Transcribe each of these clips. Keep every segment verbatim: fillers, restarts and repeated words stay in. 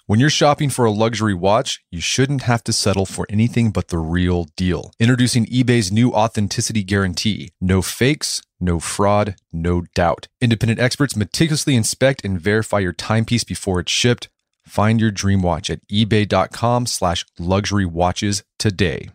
When you're shopping for a luxury watch, you shouldn't have to settle for anything but the real deal. Introducing eBay's new Authenticity Guarantee. No fakes, no fraud, no doubt. Independent experts meticulously inspect and verify your timepiece before it's shipped. Find your dream watch at ebay.com slash luxury watches today.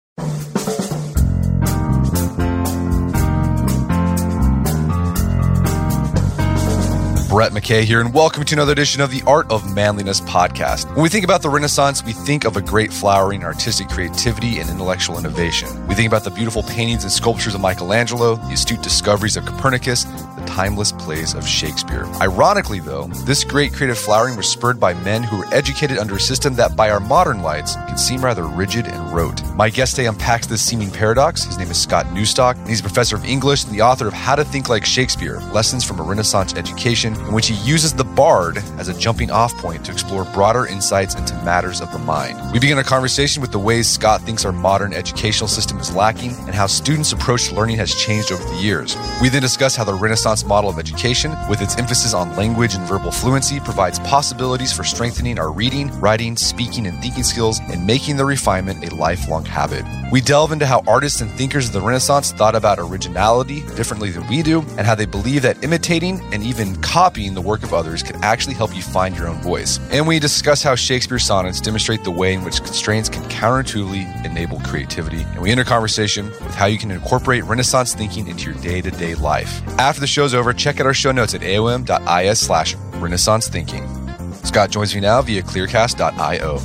Brett McKay here, and welcome to another edition of the Art of Manliness podcast. When we think about the Renaissance, we think of a great flowering artistic creativity and intellectual innovation. We think about the beautiful paintings and sculptures of Michelangelo, the astute discoveries of Copernicus, the timeless plays of Shakespeare. Ironically, though, this great creative flowering was spurred by men who were educated under a system that, by our modern lights, can seem rather rigid and rote. My guest today unpacks this seeming paradox. His name is Scott Neustock, and he's a professor of English and the author of How to Think Like Shakespeare, Lessons from a Renaissance Education, in which he uses the bard as a jumping off point to explore broader insights into matters of the mind. We begin a conversation with the ways Scott thinks our modern educational system is lacking and how students' approach to learning has changed over the years. We then discuss how the Renaissance model of education, with its emphasis on language and verbal fluency, provides possibilities for strengthening our reading, writing, speaking, and thinking skills and making the refinement a lifelong habit. We delve into how artists and thinkers of the Renaissance thought about originality differently than we do, and how they believe that imitating and even copying the work of others can actually help you find your own voice. And we discuss how Shakespeare's sonnets demonstrate the way in which constraints can counterintuitively enable creativity. And we enter conversation with how you can incorporate Renaissance thinking into your day-to-day life. After the show's over, check out our show notes at aom.is slash Renaissance thinking. Scott joins me now via clearcast dot io.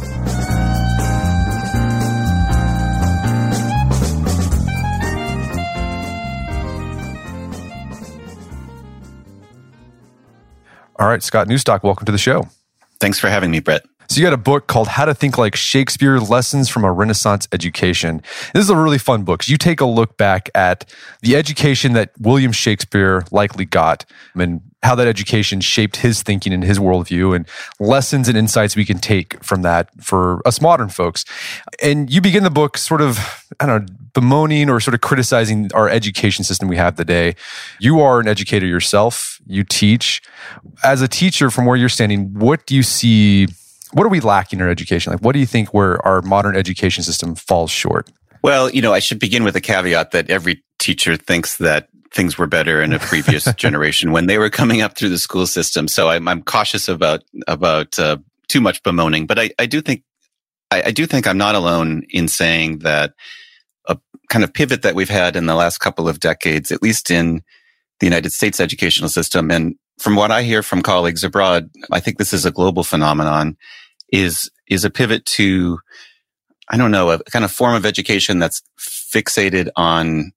All right, Scott Neustock, welcome to the show. Thanks for having me, Brett. So you got a book called How to Think Like Shakespeare, Lessons from a Renaissance Education. This is a really fun book. You take a look back at the education that William Shakespeare likely got and how that education shaped his thinking and his worldview, and lessons and insights we can take from that for us modern folks. And you begin the book sort of, I don't know, bemoaning or sort of criticizing our education system we have today. You are an educator yourself. You teach. As a teacher, from where you're standing, what do you see, what are we lacking in our education? Like, what do you think where our modern education system falls short? Well, you know, I should begin with a caveat that every teacher thinks that things were better in a previous generation when they were coming up through the school system. So I'm, I'm cautious about about uh, too much bemoaning. But I, I do think I, I do think I'm not alone in saying that a kind of pivot that we've had in the last couple of decades, at least in the United States educational system, and from what I hear from colleagues abroad, I think this is a global phenomenon, is is a pivot to, I don't know, a kind of form of education that's fixated on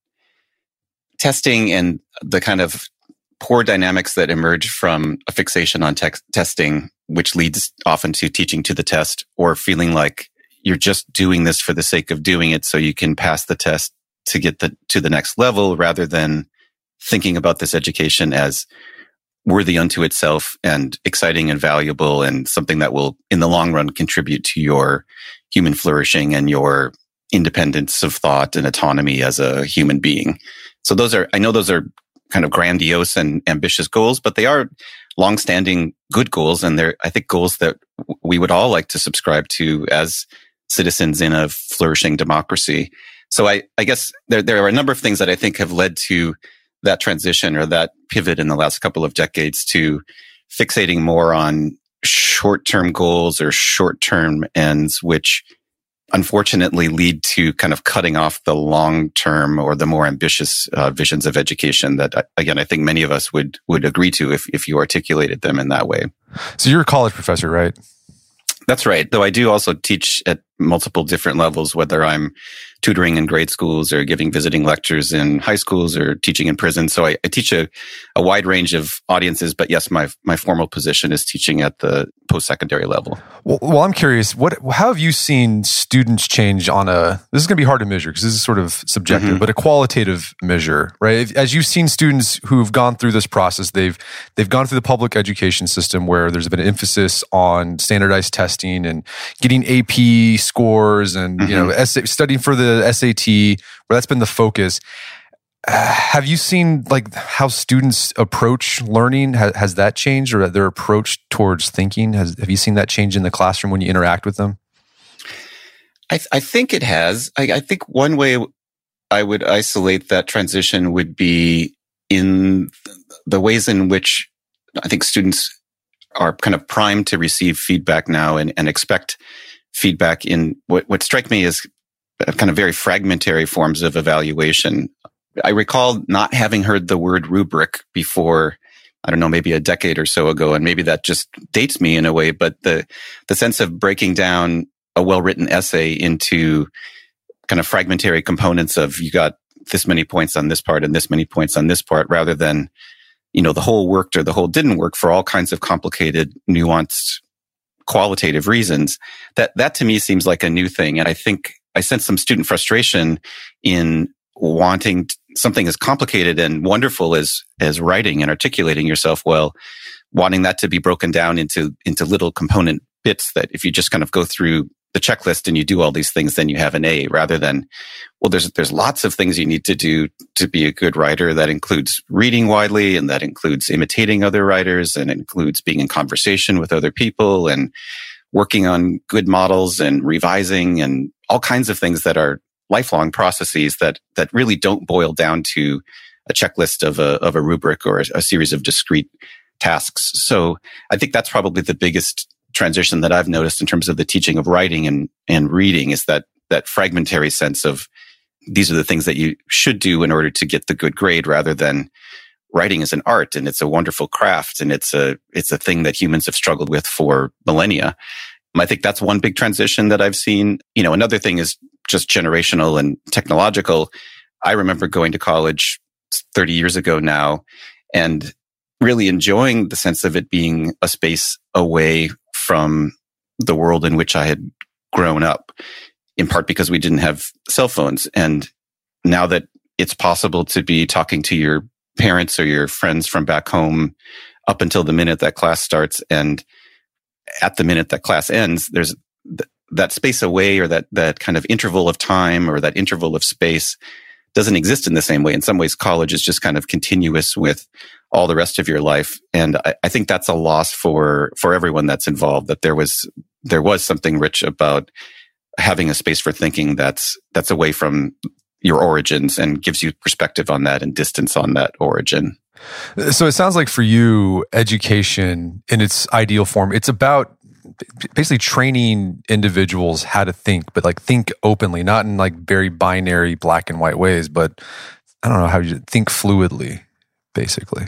testing and the kind of poor dynamics that emerge from a fixation on te- testing, which leads often to teaching to the test or feeling like you're just doing this for the sake of doing it so you can pass the test to get the, to the next level, rather than thinking about this education as worthy unto itself and exciting and valuable and something that will, in the long run, contribute to your human flourishing and your independence of thought and autonomy as a human being. So those are, I know those are kind of grandiose and ambitious goals, but they are longstanding good goals. And they're, I think, goals that we would all like to subscribe to as citizens in a flourishing democracy. So I, I guess there, there are a number of things that I think have led to that transition or that pivot in the last couple of decades to fixating more on short-term goals or short-term ends, which unfortunately lead to kind of cutting off the long-term or the more ambitious uh, visions of education that, again, I think many of us would would agree to if, if you articulated them in that way. So you're a college professor, right? That's right. Though I do also teach at multiple different levels, whether I'm tutoring in grade schools or giving visiting lectures in high schools or teaching in prison. So I, I teach a, a wide range of audiences. But yes, my my formal position is teaching at the post-secondary level. Well, well, I'm curious, what how have you seen students change on a, this is going to be hard to measure because this is sort of subjective, mm-hmm. but a qualitative measure, right? As you've seen students who've gone through this process, they've they've gone through the public education system where there's been an emphasis on standardized testing and getting A P scores and, mm-hmm. you know, essay, studying for the S A T, where that's been the focus. Uh, have you seen like how students approach learning? Has, has that changed, or their approach towards thinking? Has have you seen that change in the classroom when you interact with them? I, th- I think it has. I, I think one way I would isolate that transition would be in the ways in which I think students are kind of primed to receive feedback now and, and expect feedback in what, what strike me as kind of very fragmentary forms of evaluation. I recall not having heard the word rubric before, I don't know, maybe a decade or so ago, and maybe that just dates me in a way, but the, the sense of breaking down a well-written essay into kind of fragmentary components of you got this many points on this part and this many points on this part, rather than, you know, the whole worked or the whole didn't work for all kinds of complicated, nuanced, qualitative reasons. That, that to me seems like a new thing. And I think I sense some student frustration in wanting something as complicated and wonderful as, as writing and articulating yourself well, wanting that to be broken down into, into little component bits that if you just kind of go through the checklist and you do all these things, then you have an A, rather than, well, there's, there's lots of things you need to do to be a good writer. That includes reading widely, and that includes imitating other writers, and it includes being in conversation with other people and working on good models and revising and all kinds of things that are lifelong processes that, that really don't boil down to a checklist of a, of a rubric or a, a series of discrete tasks. So I think that's probably the biggest transition that I've noticed in terms of the teaching of writing and, and reading, is that, that fragmentary sense of these are the things that you should do in order to get the good grade, rather than writing is an art and it's a wonderful craft and it's a, it's a thing that humans have struggled with for millennia. I think that's one big transition that I've seen. You know, another thing is just generational and technological. I remember going to college thirty years ago now and really enjoying the sense of it being a space away from the world in which I had grown up, in part because we didn't have cell phones. And now that it's possible to be talking to your parents or your friends from back home up until the minute that class starts, and at the minute that class ends, there's th- that space away, or that, that kind of interval of time or that interval of space doesn't exist in the same way. In some ways, college is just kind of continuous with all the rest of your life. And I, I think that's a loss for, for everyone that's involved, that there was, there was something rich about having a space for thinking that's, that's away from your origins and gives you perspective on that and distance on that origin. So it sounds like for you, education in its ideal form, it's about basically training individuals how to think, but like think openly, not in like very binary black and white ways, but I don't know how you think fluidly, basically.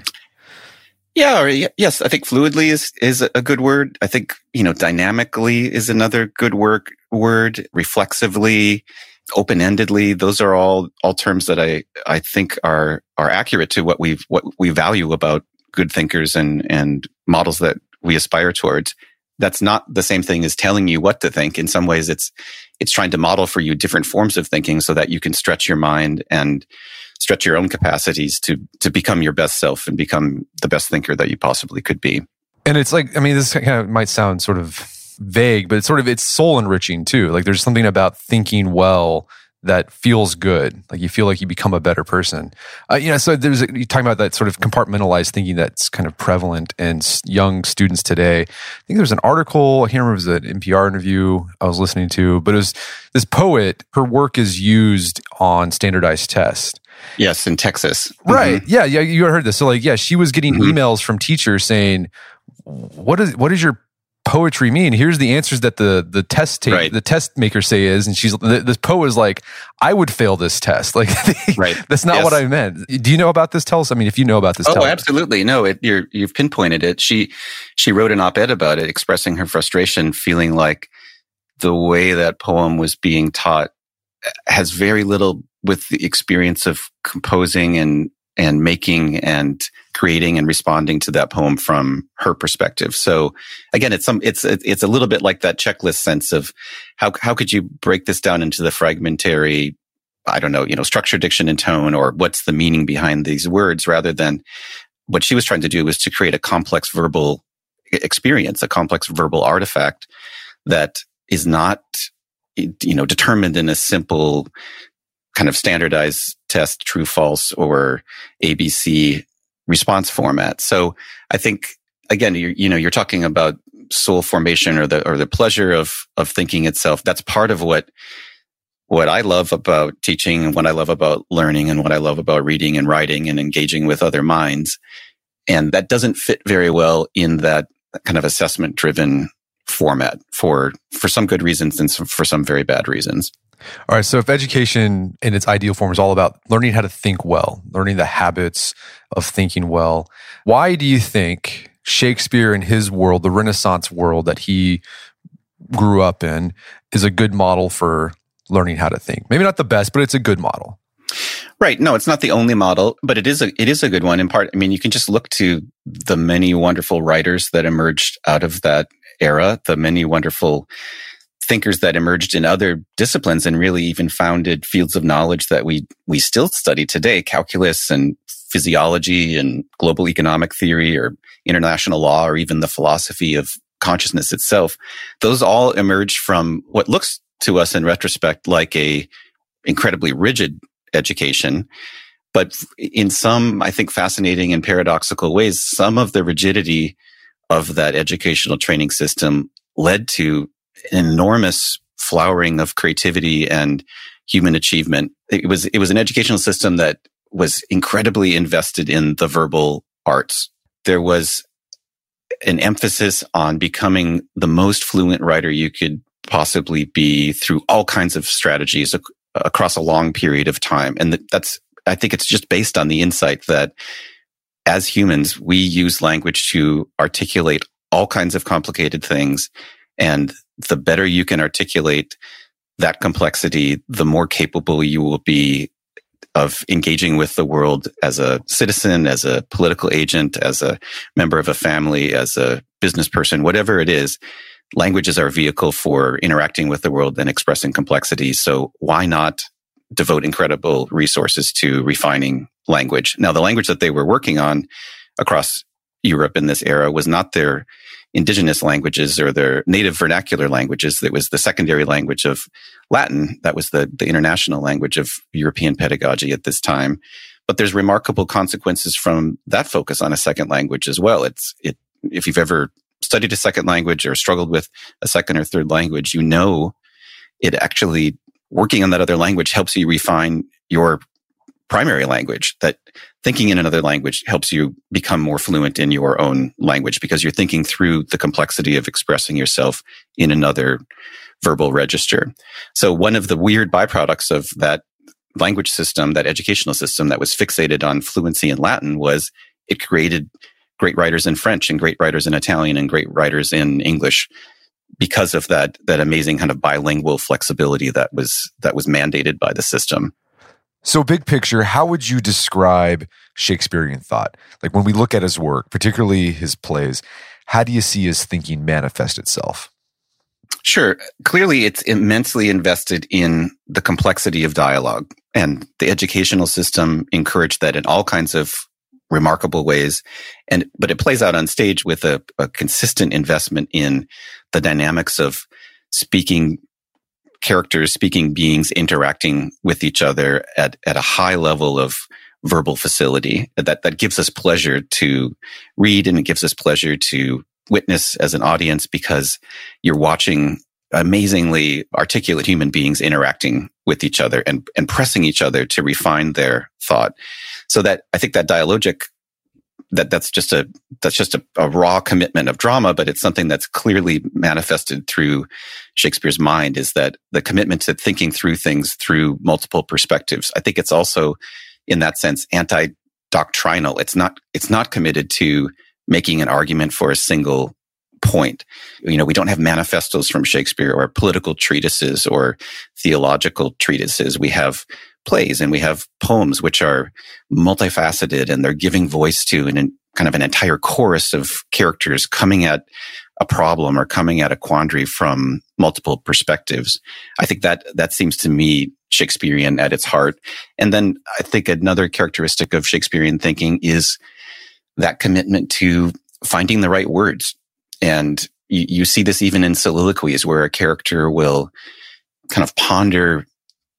Yeah, or yes, I think fluidly is, is a good word. I think, you know, dynamically is another good word, word, reflexively, open-endedly. Those are all, all terms that I, I think are, are accurate to what we what we value about good thinkers and, and models that we aspire towards. That's not the same thing as telling you what to think. In some ways, it's, it's trying to model for you different forms of thinking so that you can stretch your mind and stretch your own capacities to, to become your best self and become the best thinker that you possibly could be. And it's like, I mean, this kind of might sound sort of vague, but it's sort of, it's soul enriching too. Like there's something about thinking well that feels good. Like you feel like you become a better person. Uh, you know, so there's, a, you're talking about that sort of compartmentalized thinking that's kind of prevalent in young students today. I think there's an article, I can't remember if it was an N P R interview I was listening to, but it was this poet, her work is used on standardized tests. Yes, in Texas. Right. Mm-hmm. Yeah, yeah, you heard this. So like, yeah, she was getting mm-hmm. emails from teachers saying, what is, what is your poetry mean? Here's the answers that the the test ta- right. the test makers say is, and she's the, this poet is like, I would fail this test. Like, right. That's not yes. what I meant. Do you know about this? Tell us. I mean, if you know about this, oh, tell absolutely. us. No, it, you're you've pinpointed it. She she wrote an op-ed about it, expressing her frustration, feeling like the way that poem was being taught has very little with the experience of composing and and making and creating and responding to that poem from her perspective. So again, it's some, it's, it's a little bit like that checklist sense of how, how could you break this down into the fragmentary, I don't know, you know, structure, diction, and tone, or what's the meaning behind these words, rather than what she was trying to do was to create a complex verbal experience, a complex verbal artifact that is not, you know, determined in a simple kind of standardized test, true, false, or A B C response format. So I think, again, you're, you know, you're talking about soul formation or the or the pleasure of of thinking itself. That's part of what what I love about teaching and what I love about learning and what I love about reading and writing and engaging with other minds. And that doesn't fit very well in that kind of assessment driven format for for some good reasons and some, for some very bad reasons. All right. So if education in its ideal form is all about learning how to think well, learning the habits of thinking well, why do you think Shakespeare in his world, the Renaissance world that he grew up in, is a good model for learning how to think? Maybe not the best, but it's a good model. Right. No, it's not the only model, but it is a it is a good one in part. I mean, you can just look to the many wonderful writers that emerged out of that era, the many wonderful thinkers that emerged in other disciplines and really even founded fields of knowledge that we we still study today, calculus and physiology and global economic theory or international law or even the philosophy of consciousness itself. Those all emerged from what looks to us in retrospect like a incredibly rigid education. But in some, I think, fascinating and paradoxical ways, some of the rigidity of that educational training system led to an enormous flowering of creativity and human achievement. It was, it was an educational system that was incredibly invested in the verbal arts. There was an emphasis on becoming the most fluent writer you could possibly be through all kinds of strategies ac- across a long period of time. And that's, I think it's just based on the insight that as humans, we use language to articulate all kinds of complicated things. And the better you can articulate that complexity, the more capable you will be of engaging with the world as a citizen, as a political agent, as a member of a family, as a business person, whatever it is. Language is our vehicle for interacting with the world and expressing complexity. So why not devote incredible resources to refining language? Now, the language that they were working on across Europe in this era was not their indigenous languages or their native vernacular languages. It was the secondary language of Latin. That was the, the international language of European pedagogy at this time. But there's remarkable consequences from that focus on a second language as well. It's, it, if you've ever studied a second language or struggled with a second or third language, you know it actually, working on that other language helps you refine your primary language. That thinking in another language helps you become more fluent in your own language because you're thinking through the complexity of expressing yourself in another verbal register. So one of the weird byproducts of that language system, that educational system that was fixated on fluency in Latin, was it created great writers in French and great writers in Italian and great writers in English because of that, that amazing kind of bilingual flexibility that was, that was mandated by the system. So big picture, how would you describe Shakespearean thought? Like when we look at his work, particularly his plays, how do you see his thinking manifest itself? Sure. Clearly, it's immensely invested in the complexity of dialogue, and the educational system encouraged that in all kinds of remarkable ways. And but it plays out on stage with a, a consistent investment in the dynamics of speaking characters, speaking beings interacting with each other at, at a high level of verbal facility that, that gives us pleasure to read, and it gives us pleasure to witness as an audience because you're watching amazingly articulate human beings interacting with each other and, and pressing each other to refine their thought. So that I think that dialogic, that that's just a that's just a, a raw commitment of drama, but it's something that's clearly manifested through Shakespeare's mind, is that the commitment to thinking through things through multiple perspectives. I think it's also, in that sense, anti-doctrinal. It's not it's not committed to making an argument for a single point. You know, we don't have manifestos from Shakespeare or political treatises or theological treatises. We have plays and we have poems which are multifaceted, and they're giving voice to an, kind of an entire chorus of characters coming at a problem or coming at a quandary from multiple perspectives. I think that that seems to me Shakespearean at its heart. And then I think another characteristic of Shakespearean thinking is that commitment to finding the right words. And you, you see this even in soliloquies where a character will kind of ponder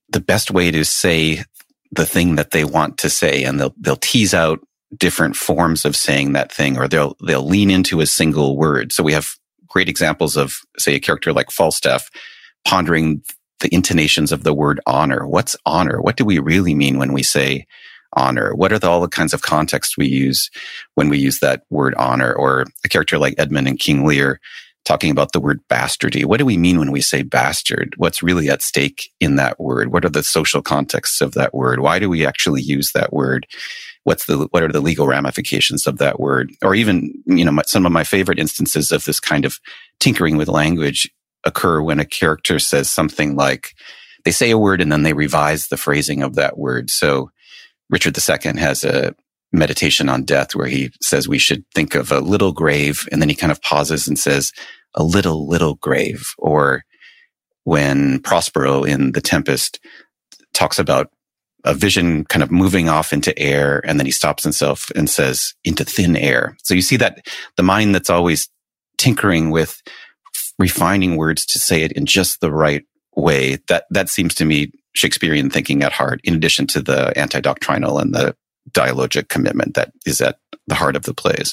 the best way to say the thing that they want to say, and they'll they'll tease out different forms of saying that thing, or they'll they'll lean into a single word. So we have great examples of, say, a character like Falstaff pondering the intonations of the word honor. What's honor? What do we really mean when we say honor? What are the, all the kinds of contexts we use when we use that word honor? Or a character like Edmund in King Lear talking about the word bastardy. What do we mean when we say bastard? What's really at stake in that word? What are the social contexts of that word? Why do we actually use that word? What's the, what are the legal ramifications of that word? Or even, you know, my, some of my favorite instances of this kind of tinkering with language occur when a character says something like, they say a word and then they revise the phrasing of that word. So Richard the Second has a meditation on death where he says we should think of a little grave, and then he kind of pauses and says, a little, little grave. Or when Prospero in The Tempest talks about a vision kind of moving off into air, and then he stops himself and says, into thin air. So you see that the mind that's always tinkering with refining words to say it in just the right way, that, that seems to me Shakespearean thinking at heart, in addition to the anti-doctrinal and the dialogic commitment that is at the heart of the plays.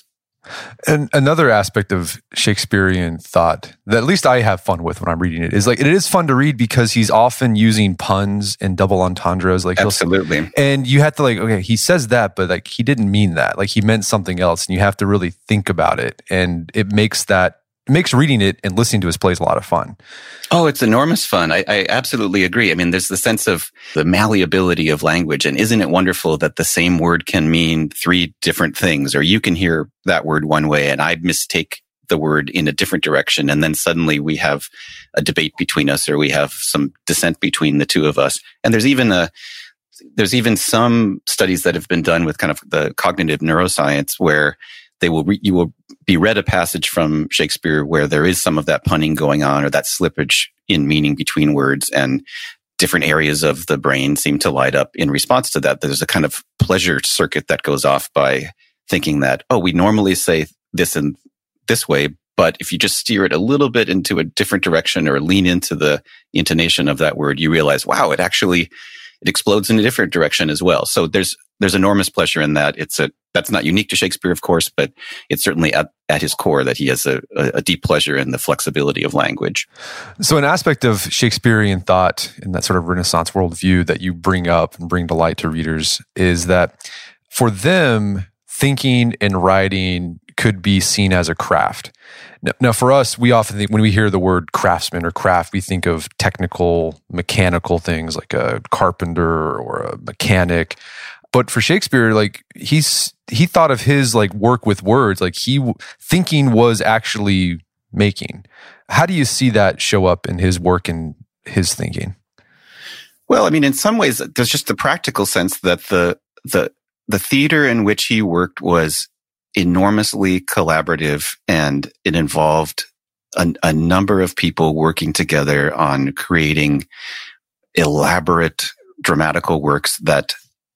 And another aspect of Shakespearean thought that at least I have fun with when I'm reading it is like, it is fun to read because he's often using puns and double entendres. Like Absolutely. And you have to like, okay, he says that, but like he didn't mean that. Like he meant something else, and you have to really think about it. And it makes that, it makes reading it and listening to his plays a lot of fun. Oh, it's enormous fun. I, I absolutely agree. I mean, there's the sense of the malleability of language. And isn't it wonderful that the same word can mean three different things? Or you can hear that word one way and I mistake the word in a different direction. And then suddenly we have a debate between us, or we have some dissent between the two of us. And there's even a, there's even some studies that have been done with kind of the cognitive neuroscience where they will re- you will be read a passage from Shakespeare where there is some of that punning going on, or that slippage in meaning between words, and different areas of the brain seem to light up in response to that. There's a kind of pleasure circuit that goes off by thinking that, oh, we normally say this in this way, but if you just steer it a little bit into a different direction or lean into the intonation of that word, you realize, wow, it actually it explodes in a different direction as well. So there's there's enormous pleasure in that. It's a that's not unique to Shakespeare, of course, but it's certainly at, at his core that he has a, a deep pleasure in the flexibility of language. So an aspect of Shakespearean thought in that sort of Renaissance worldview that you bring up and bring to light to readers is that for them, thinking and writing could be seen as a craft. Now, now, for us, we often think when we hear the word craftsman or craft, we think of technical, mechanical things like a carpenter or a mechanic. But for Shakespeare, like he's he thought of his like work with words, like he thinking was actually making. How do you see that show up in his work and his thinking? Well, I mean, in some ways, there's just the practical sense that the the the theater in which he worked was enormously collaborative, and it involved a, a number of people working together on creating elaborate dramatical works that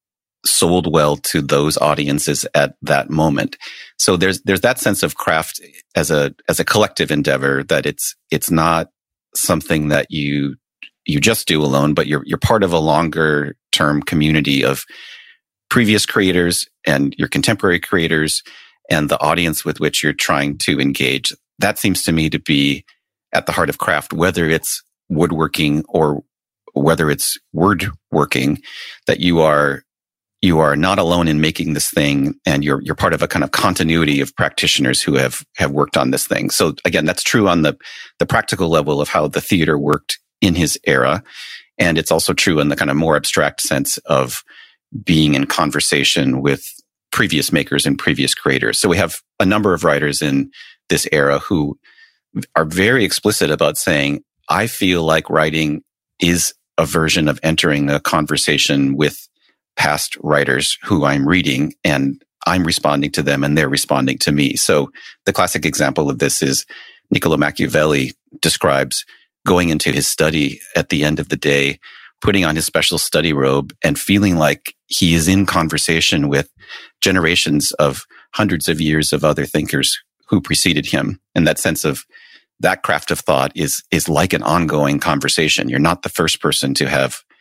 sold well to those audiences at that moment. So there's there's that sense of craft as a as a collective endeavor, that it's it's not something that you you just do alone, but you're you're part of a longer term community of previous creators and your contemporary creators and the audience with which you're trying to engage. That seems to me to be at the heart of craft, whether it's woodworking or whether it's word working, that you are you are not alone in making this thing, and you're you're part of a kind of continuity of practitioners who have have worked on this thing. So again, that's true on the the practical level of how the theater worked in his era, and it's also true in the kind of more abstract sense of being in conversation with previous makers and previous creators. So we have a number of writers in this era who are very explicit about saying, I feel like writing is a version of entering a conversation with past writers who I'm reading, and I'm responding to them and they're responding to me. So the classic example of this is Niccolo Machiavelli describes going into his study at the end of the day, putting on his special study robe and feeling like he is in conversation with generations of hundreds of years of other thinkers who preceded him. And that sense of that craft of thought is, is like an ongoing conversation. You're not the first person to have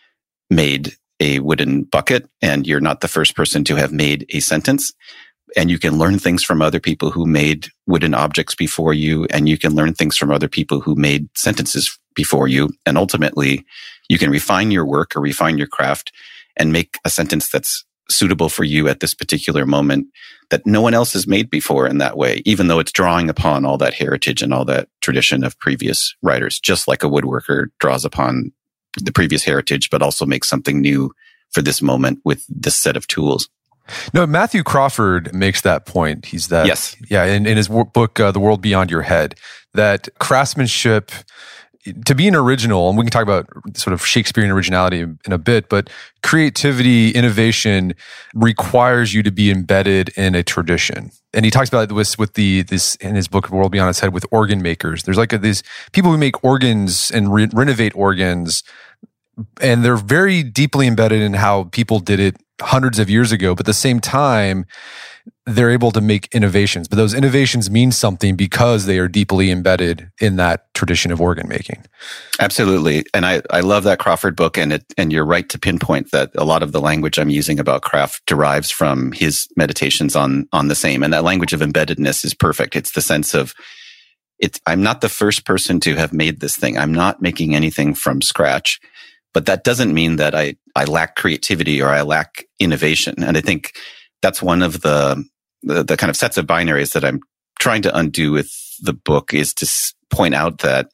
made a wooden bucket, and you're not the first person to have made a sentence. And you can learn things from other people who made wooden objects before you, and you can learn things from other people who made sentences before you. And ultimately, you can refine your work or refine your craft and make a sentence that's suitable for you at this particular moment that no one else has made before in that way, even though it's drawing upon all that heritage and all that tradition of previous writers, just like a woodworker draws upon the previous heritage, but also makes something new for this moment with this set of tools. No, Matthew Crawford makes that point. He's that, yes, yeah, in, in his book, uh, The World Beyond Your Head, that craftsmanship, to be an original, and we can talk about sort of Shakespearean originality in a bit, but creativity, innovation requires you to be embedded in a tradition. And he talks about this with the this in his book, World Beyond Its Head, with organ makers. There's like a, these people who make organs and re- renovate organs, and they're very deeply embedded in how people did it hundreds of years ago. But at the same time, they're able to make innovations. But those innovations mean something because they are deeply embedded in that tradition of organ making. Absolutely. And I, I love that Crawford book. And it, and you're right to pinpoint that a lot of the language I'm using about craft derives from his meditations on, on the same. And that language of embeddedness is perfect. It's the sense of, it's, I'm not the first person to have made this thing. I'm not making anything from scratch. But that doesn't mean that I, I lack creativity or I lack innovation. And I think that's one of the, the, the kind of sets of binaries that I'm trying to undo with the book, is to point out that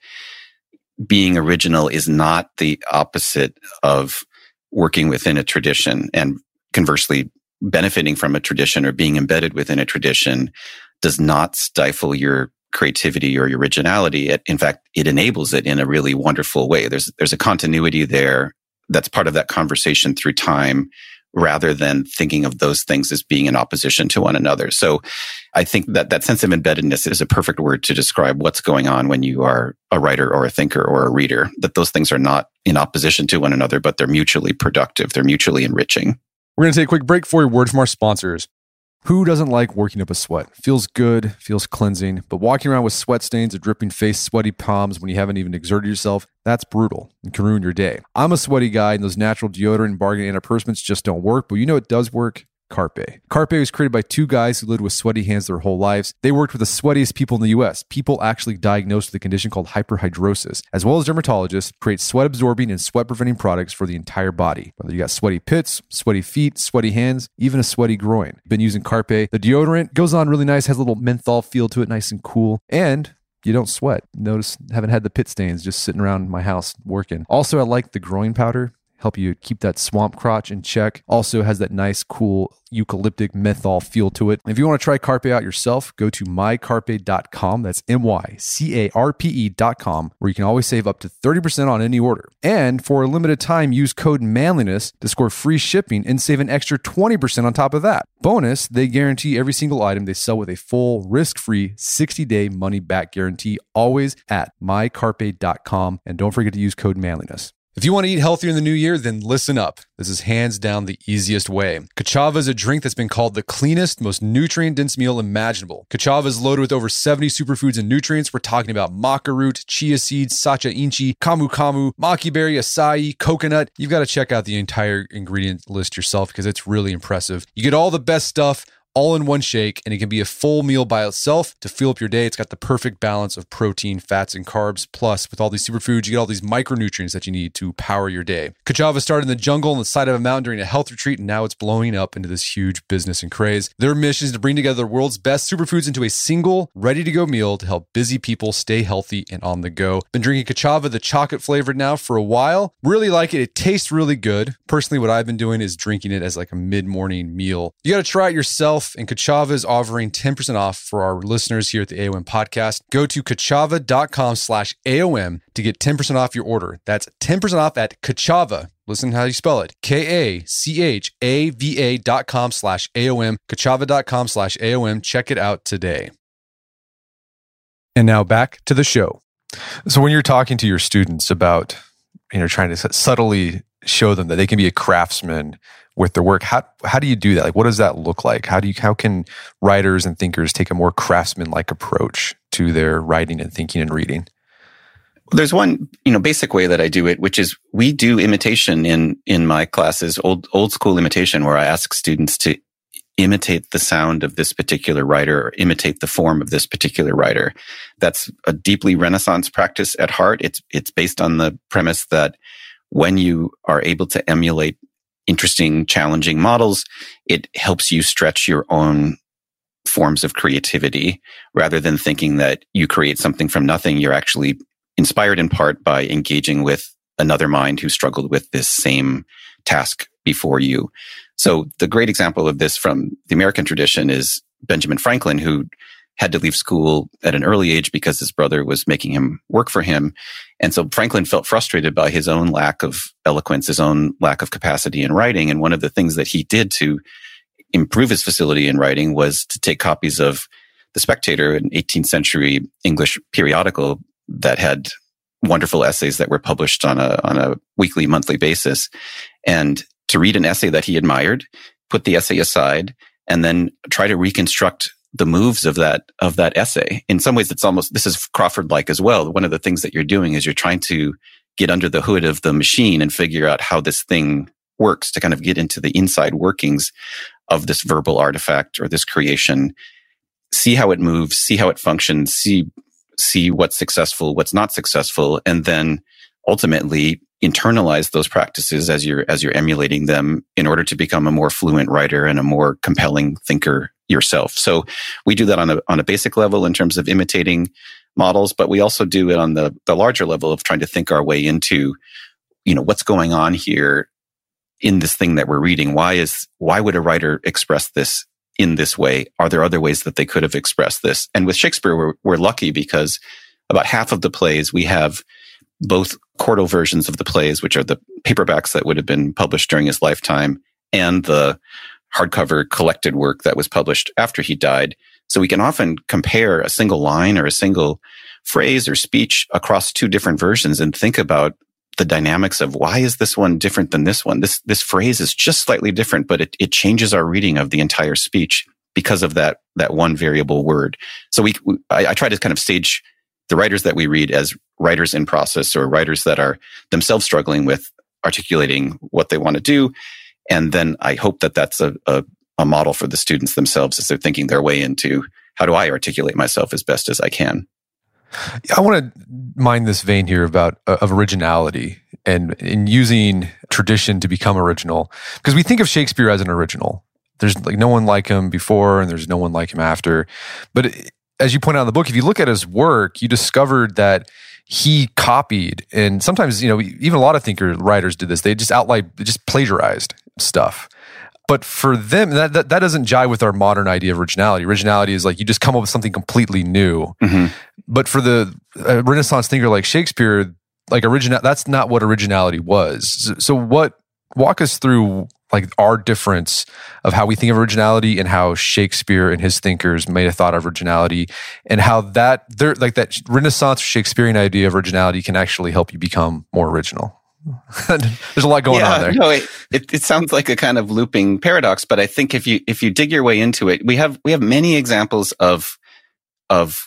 being original is not the opposite of working within a tradition, and conversely, benefiting from a tradition or being embedded within a tradition does not stifle your creativity or your originality. It, in fact, it enables it in a really wonderful way. There's there's a continuity there that's part of that conversation through time, rather than thinking of those things as being in opposition to one another. So I think that that sense of embeddedness is a perfect word to describe what's going on when you are a writer or a thinker or a reader, that those things are not in opposition to one another, but they're mutually productive. They're mutually enriching. We're going to take a quick break for a word from our sponsors. Who doesn't like working up a sweat? Feels good, feels cleansing, but walking around with sweat stains, a dripping face, sweaty palms when you haven't even exerted yourself, that's brutal and can ruin your day. I'm a sweaty guy, and those natural deodorant and bargain antiperspirants just don't work, but you know what does work? Carpe. Carpe was created by two guys who lived with sweaty hands their whole lives. They worked with the sweatiest people in the U S, people actually diagnosed with a condition called hyperhidrosis, as well as dermatologists, create sweat-absorbing and sweat-preventing products for the entire body. Whether you got sweaty pits, sweaty feet, sweaty hands, even a sweaty groin. Been using Carpe. The deodorant goes on really nice, has a little menthol feel to it, nice and cool, and you don't sweat. Notice, haven't had the pit stains just sitting around my house working. Also, I like the groin powder. Help you keep that swamp crotch in check. Also has that nice, cool eucalyptic menthol feel to it. If you want to try Carpe out yourself, go to my carpe dot com. That's M Y C A R P E dot com, where you can always save up to thirty percent on any order. And for a limited time, use code manliness to score free shipping and save an extra twenty percent on top of that. Bonus, they guarantee every single item they sell with a full risk-free sixty-day money-back guarantee, always at my carpe dot com. And don't forget to use code manliness. If you want to eat healthier in the new year, then listen up. This is hands down the easiest way. Ka'Chava is a drink that's been called the cleanest, most nutrient-dense meal imaginable. Ka'Chava is loaded with over seventy superfoods and nutrients. We're talking about maca root, chia seeds, sacha inchi, camu camu, maki berry, acai, coconut. You've got to check out the entire ingredient list yourself because it's really impressive. You get all the best stuff all in one shake, and it can be a full meal by itself to fuel up your day. It's got the perfect balance of protein, fats, and carbs. Plus, with all these superfoods, you get all these micronutrients that you need to power your day. Ka'Chava started in the jungle on the side of a mountain during a health retreat, and now it's blowing up into this huge business and craze. Their mission is to bring together the world's best superfoods into a single, ready-to-go meal to help busy people stay healthy and on the go. Been drinking Ka'Chava, the chocolate flavored now, for a while. Really like it. It tastes really good. Personally, what I've been doing is drinking it as like a mid-morning meal. You got to try it yourself. And Ka'Chava is offering ten percent off for our listeners here at the A O M podcast. Go to kachava dot com slash A O M to get ten percent off your order. That's ten percent off at Ka'Chava. Listen how you spell it. K A C H A V A dot com slash A O M. Ka'Chava dot com slash A O M. Check it out today. And now back to the show. So when you're talking to your students about, you know, trying to subtly show them that they can be a craftsman with their work, how how do you do that? Like, what does that look like? How do you how can writers and thinkers take a more craftsman-like approach to their writing and thinking and reading? There's one, you know, basic way that I do it, which is we do imitation in, in my classes, old, old school imitation, where I ask students to imitate the sound of this particular writer or imitate the form of this particular writer. That's a deeply Renaissance practice at heart. It's, it's based on the premise that when you are able to emulate interesting, challenging models, it helps you stretch your own forms of creativity rather than thinking that you create something from nothing. You're actually inspired in part by engaging with another mind who struggled with this same task before you. So the great example of this from the American tradition is Benjamin Franklin, who had to leave school at an early age because his brother was making him work for him. And so Franklin felt frustrated by his own lack of eloquence, his own lack of capacity in writing. And one of the things that he did to improve his facility in writing was to take copies of The Spectator, an eighteenth century English periodical that had wonderful essays that were published on a, on a weekly, monthly basis, and to read an essay that he admired, put the essay aside, and then try to reconstruct the moves of that, of that essay. In some ways, it's almost, this is Crawford-like as well. One of the things that you're doing is you're trying to get under the hood of the machine and figure out how this thing works, to kind of get into the inside workings of this verbal artifact or this creation, see how it moves, see how it functions, see see what's successful, what's not successful, and then ultimately internalize those practices as you're as you're emulating them in order to become a more fluent writer and a more compelling thinker yourself. So we do that on a on a basic level in terms of imitating models, but we also do it on the the larger level of trying to think our way into, you know, what's going on here in this thing that we're reading. Why is why would a writer express this in this way? Are there other ways that they could have expressed this? And with Shakespeare, we're, we're lucky because about half of the plays, we have both quarto versions of the plays, which are the paperbacks that would have been published during his lifetime, and the hardcover collected work that was published after he died. So we can often compare a single line or a single phrase or speech across two different versions and think about the dynamics of why is this one different than this one? This this phrase is just slightly different, but it, it changes our reading of the entire speech because of that that one variable word. So we, we I, I try to kind of stage the writers that we read as writers in process, or writers that are themselves struggling with articulating what they want to do. And then I hope that that's a, a, a model for the students themselves as they're thinking their way into, how do I articulate myself as best as I can? I want to mine this vein here about uh, of originality and in using tradition to become original, because we think of Shakespeare as an original. There's like no one like him before, and there's no one like him after. But it, as you point out in the book, if you look at his work, you discovered that he copied, and sometimes, you know, even a lot of thinker writers did this. They just outlined, just plagiarized stuff. But for them, that, that that doesn't jive with our modern idea of originality. Originality is like you just come up with something completely new. Mm-hmm. But for the uh, Renaissance thinker like Shakespeare, like original, that's not what originality was. So, so what? Walk us through like our difference of how we think of originality and how Shakespeare and his thinkers may have thought of originality, and how that they're like that Renaissance Shakespearean idea of originality can actually help you become more original. There's a lot going yeah, on there. No, it, it, it sounds like a kind of looping paradox, but I think if you if you dig your way into it, we have we have many examples of of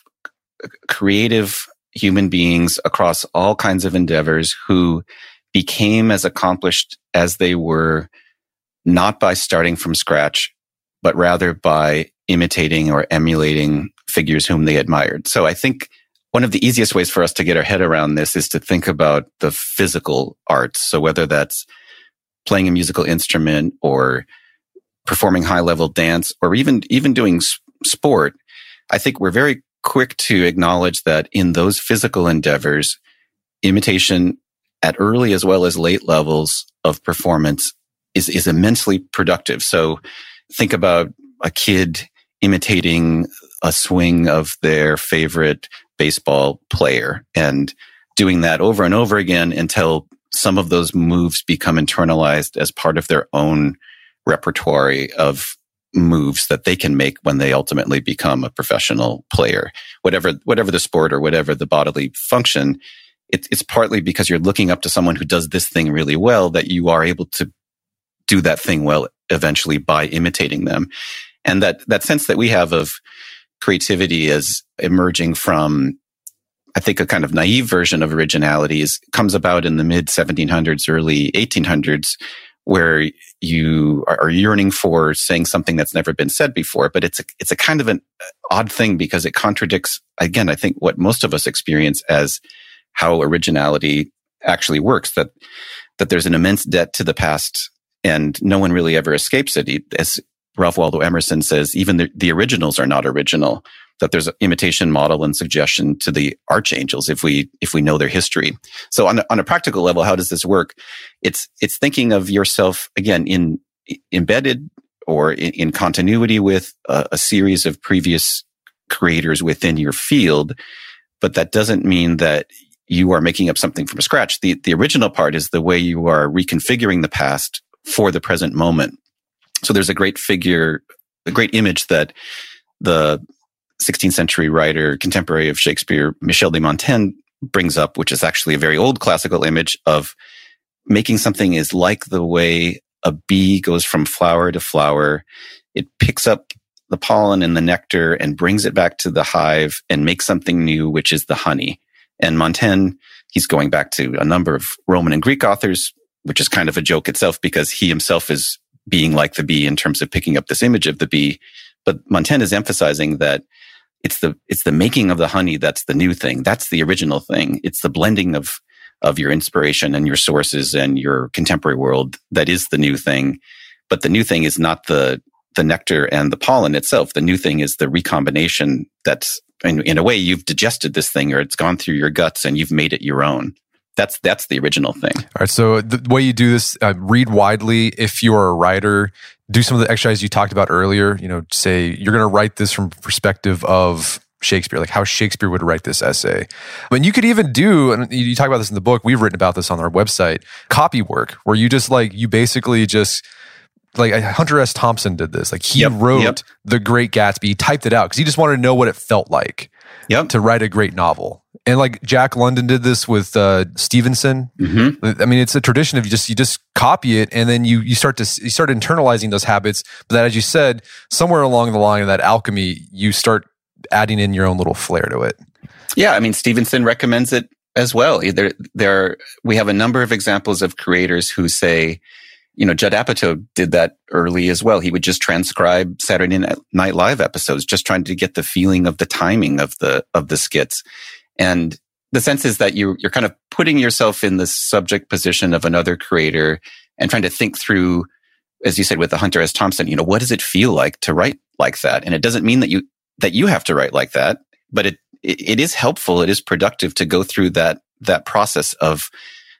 creative human beings across all kinds of endeavors who became as accomplished as they were, not by starting from scratch, but rather by imitating or emulating figures whom they admired. So I think one of the easiest ways for us to get our head around this is to think about the physical arts. So whether that's playing a musical instrument or performing high-level dance or even, even doing sport, I think we're very quick to acknowledge that in those physical endeavors, imitation at early as well as late levels of performance is, is immensely productive. So think about a kid imitating a swing of their favorite baseball player and doing that over and over again until some of those moves become internalized as part of their own repertoire of moves that they can make when they ultimately become a professional player. Whatever, whatever the sport or whatever the bodily function, it, it's partly because you're looking up to someone who does this thing really well that you are able to do that thing well eventually by imitating them. And that, that sense that we have of creativity as emerging from, I think a kind of naive version of originality is comes about in the mid seventeen hundreds, early eighteen hundreds, where you are yearning for saying something that's never been said before. But it's a, it's a kind of an odd thing because it contradicts, again, I think what most of us experience as how originality actually works, that, that there's an immense debt to the past and no one really ever escapes it. As Ralph Waldo Emerson says, even the, the originals are not original, that there's an imitation, model, and suggestion to the archangels if we if we know their history. So on a, on a practical level, how does this work? It's it's thinking of yourself, again, in embedded or in, in continuity with a, a series of previous creators within your field, but that doesn't mean that you are making up something from scratch. The, the original part is the way you are reconfiguring the past for the present moment. So there's a great figure, a great image that the sixteenth century writer, contemporary of Shakespeare, Michel de Montaigne, brings up, which is actually a very old classical image of making something is like the way a bee goes from flower to flower. It picks up the pollen and the nectar and brings it back to the hive and makes something new, which is the honey. And Montaigne, he's going back to a number of Roman and Greek authors, which is kind of a joke itself because he himself is being like the bee in terms of picking up this image of the bee. But Montaigne is emphasizing that it's the it's the making of the honey that's the new thing. That's the original thing. It's the blending of of your inspiration and your sources and your contemporary world that is the new thing. But the new thing is not the the nectar and the pollen itself. The new thing is the recombination that's, in, in a way, you've digested this thing or it's gone through your guts and you've made it your own. That's that's the original thing. All right. So the way you do this, uh, read widely. If you're a writer, do some of the exercises you talked about earlier. You know, say you're going to write this from perspective of Shakespeare, like how Shakespeare would write this essay. And you could even do, and you talk about this in the book, we've written about this on our website, copy work, where you just like, you basically just, like Hunter S. Thompson did this. Like he yep, wrote yep. The Great Gatsby, he typed it out because he just wanted to know what it felt like yep. to write a great novel. And like Jack London did this with uh, Stevenson. Mm-hmm. I mean, it's a tradition of you just you just copy it, and then you you start to you start internalizing those habits. But that, as you said, somewhere along the line of that alchemy, you start adding in your own little flair to it. Yeah, I mean, Stevenson recommends it as well. There, there, we have a number of examples of creators who say, you know, Judd Apatow did that early as well. He would just transcribe Saturday Night Live episodes, just trying to get the feeling of the timing of the of the skits. And the sense is that you, you're kind of putting yourself in the subject position of another creator and trying to think through, as you said, with the Hunter S. Thompson, you know, what does it feel like to write like that? And it doesn't mean that you that you have to write like that, but it it, it is helpful, it is productive to go through that that process of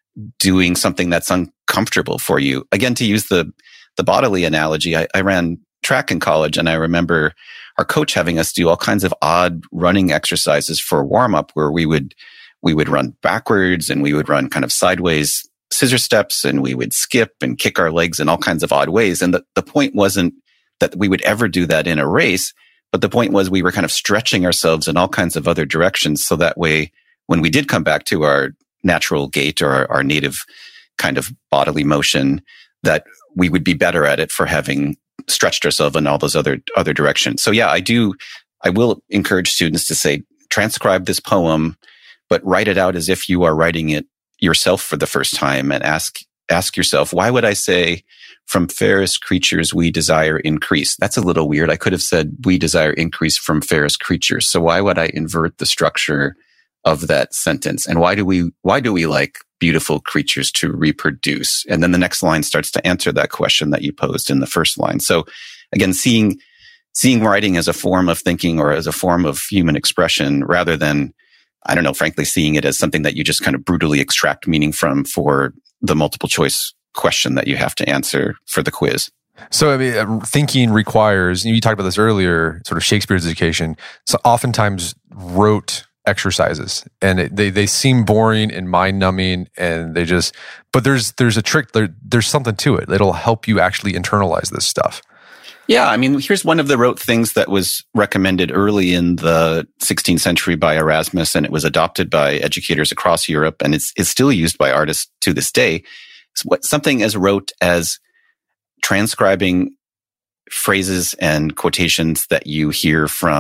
doing something that's uncomfortable for you. Again, to use the the bodily analogy, I, I ran track in college, and I remember our coach having us do all kinds of odd running exercises for warm up, where we would we would run backwards and we would run kind of sideways scissor steps, and we would skip and kick our legs in all kinds of odd ways. And the, the point wasn't that we would ever do that in a race, but the point was we were kind of stretching ourselves in all kinds of other directions, so that way when we did come back to our natural gait or our, our native kind of bodily motion, that we would be better at it for having stretched ourselves in all those other other directions. So yeah, I do. I will encourage students to say, transcribe this poem, but write it out as if you are writing it yourself for the first time, and ask ask yourself, why would I say, from fairest creatures we desire increase? That's a little weird. I could have said, we desire increase from fairest creatures. So why would I invert the structure of that sentence? And why do we why do we like beautiful creatures to reproduce? And then the next line starts to answer that question that you posed in the first line. So again, seeing seeing writing as a form of thinking or as a form of human expression, rather than, I don't know, frankly, seeing it as something that you just kind of brutally extract meaning from for the multiple choice question that you have to answer for the quiz. So, I mean, thinking requires, you talked about this earlier, sort of Shakespeare's education. So oftentimes rote exercises, and it, they they seem boring and mind numbing, and they just. But there's there's a trick. There, there's something to it. It'll help you actually internalize this stuff. Yeah, I mean, here's one of the rote things that was recommended early in the sixteenth century by Erasmus, and it was adopted by educators across Europe, and it's it's still used by artists to this day. It's what something as rote as transcribing phrases and quotations that you hear from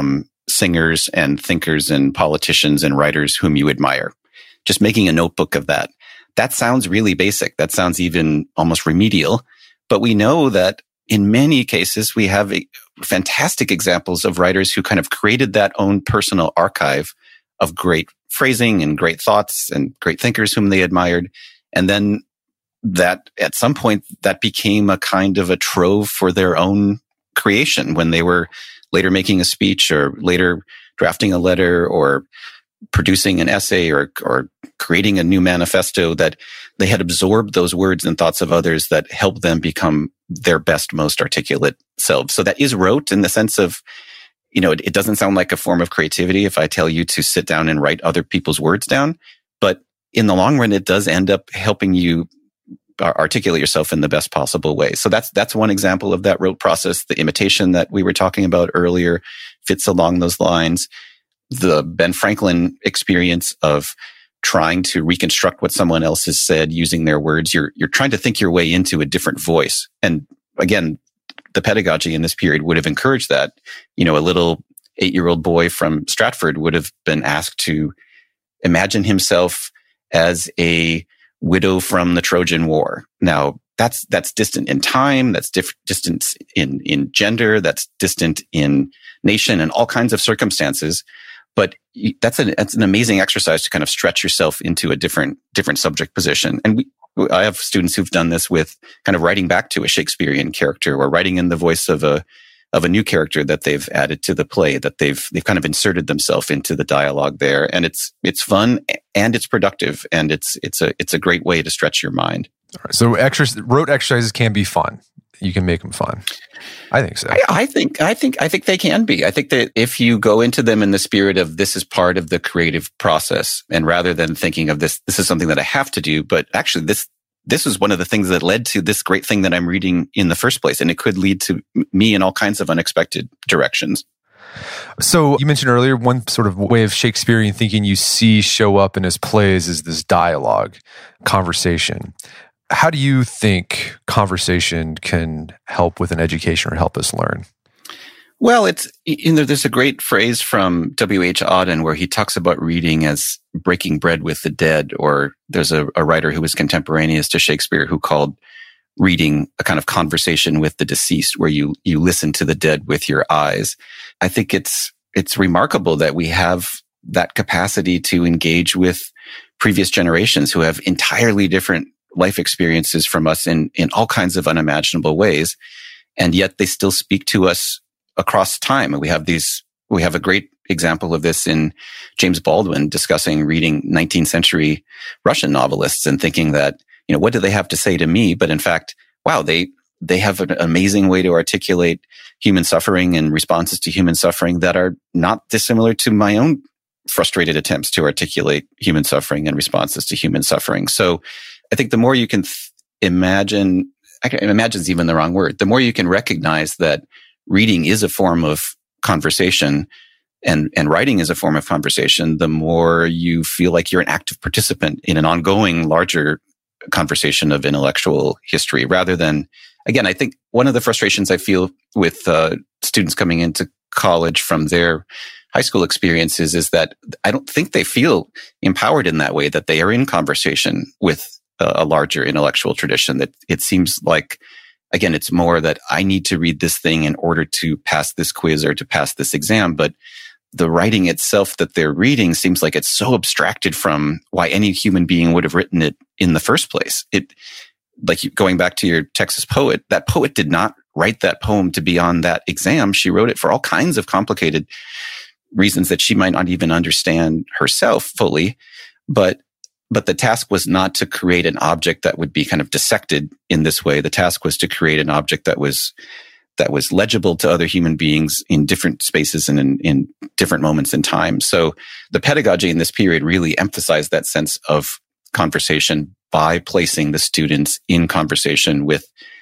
singers and thinkers and politicians and writers whom you admire. Just making a notebook of that. That sounds really basic. That sounds even almost remedial. But we know that in many cases, we have a, fantastic examples of writers who kind of created that own personal archive of great phrasing and great thoughts and great thinkers whom they admired. And then that at some point that became a kind of a trove for their own creation when they were later making a speech or later drafting a letter or producing an essay or, or creating a new manifesto, that they had absorbed those words and thoughts of others that helped them become their best, most articulate selves. So that is rote in the sense of, you know, it, it doesn't sound like a form of creativity if I tell you to sit down and write other people's words down. But in the long run, it does end up helping you articulate yourself in the best possible way. So that's that's one example of that rote process. The imitation that we were talking about earlier fits along those lines. The Ben Franklin experience of trying to reconstruct what someone else has said using their words. You're you're trying to think your way into a different voice. And again, the pedagogy in this period would have encouraged that. You know, a little eight-year-old boy from Stratford would have been asked to imagine himself as a widow from the Trojan War. Now, that's that's distant in time, that's diff- distant in in gender, that's distant in nation and all kinds of circumstances. But that's an that's an amazing exercise to kind of stretch yourself into a different different subject position. And we, I have students who've done this with kind of writing back to a Shakespearean character or writing in the voice of a of a new character that they've added to the play, that they've they've kind of inserted themselves into the dialogue there. And it's it's fun and it's productive and it's it's a it's a great way to stretch your mind. All right, so exercise, rote exercises can be fun. You can make them fun. I think so. I, I think I think I think they can be. I think that if you go into them in the spirit of this is part of the creative process, and rather than thinking of this, this is something that I have to do, but actually this this is one of the things that led to this great thing that I'm reading in the first place, and it could lead to me in all kinds of unexpected directions. So you mentioned earlier one sort of way of Shakespearean thinking you see show up in his plays is this dialogue, conversation. How do you think conversation can help with an education or help us learn? Well, it's, you know, there's a great phrase from W H Auden where he talks about reading as breaking bread with the dead, or there's a, a writer who was contemporaneous to Shakespeare who called reading a kind of conversation with the deceased, where you, you listen to the dead with your eyes. I think it's, it's remarkable that we have that capacity to engage with previous generations who have entirely different life experiences from us in, in all kinds of unimaginable ways. And yet they still speak to us across time. And we have these, we have a great example of this in James Baldwin discussing reading nineteenth century Russian novelists and thinking that, you know, what do they have to say to me? But in fact, wow, they, they have an amazing way to articulate human suffering and responses to human suffering that are not dissimilar to my own frustrated attempts to articulate human suffering and responses to human suffering. So I think the more you can th- imagine, I can, imagine is even the wrong word, the more you can recognize that reading is a form of conversation and, and writing is a form of conversation, the more you feel like you're an active participant in an ongoing, larger conversation of intellectual history, rather than, again, I think one of the frustrations I feel with uh, students coming into college from their high school experiences is that I don't think they feel empowered in that way, that they are in conversation with a larger intellectual tradition. That it seems like, again, it's more that I need to read this thing in order to pass this quiz or to pass this exam. But the writing itself that they're reading seems like it's so abstracted from why any human being would have written it in the first place. It, like going back to your Texas poet, that poet did not write that poem to be on that exam. She wrote it for all kinds of complicated reasons that she might not even understand herself fully. But But the task was not to create an object that would be kind of dissected in this way. The task was to create an object that was that was legible to other human beings in different spaces and in, in different moments in time. So the pedagogy in this period really emphasized that sense of conversation by placing the students in conversation with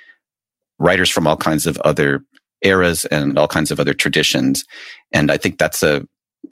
writers from all kinds of other eras and all kinds of other traditions. And I think that's a